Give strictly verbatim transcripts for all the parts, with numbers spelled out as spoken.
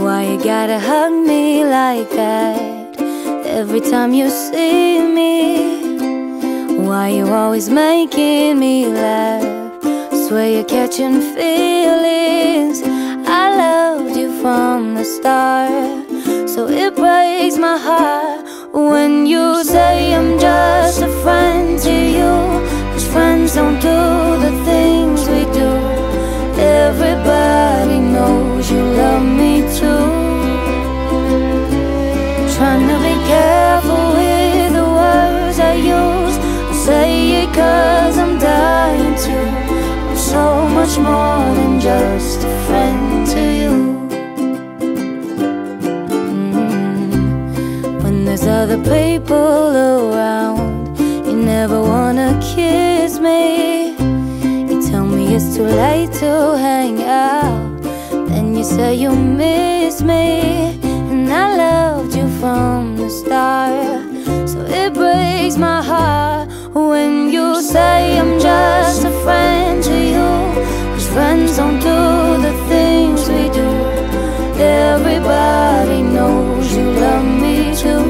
Why you gotta hug me like that every time you see me? Why you always making me laugh? Swear you're catching feelings. I loved you from the start, so it breaks my heart when you say I'm just a friend to you. 'Cause friends don't do the things we do. Everybody knows you love me too. Trying to be careful with the words I use. I say it 'cause I'm dying to. I'm so much more than just a friend to you. There's other people around, you never wanna kiss me. You tell me it's too late to hang out, then you say you miss me. And I loved you from the start, so it breaks my heart when you say I'm just a friend to you. 'Cause friends don't do the things we do. Everybody knows you love me too.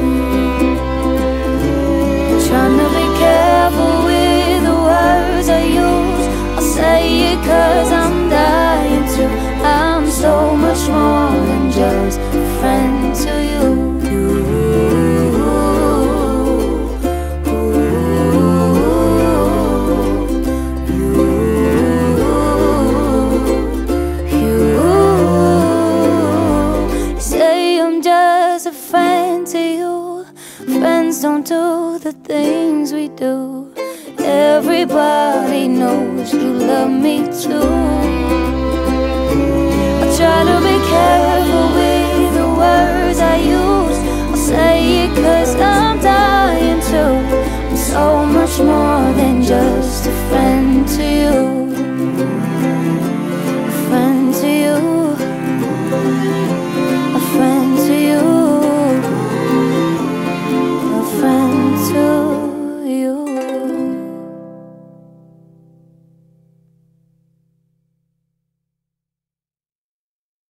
Trying to be careful with the words I use. I'll say it 'cause I'm dying to. I'm so much more than just a friend to you. Friends don't do the things we do. Everybody knows you love me too. I try to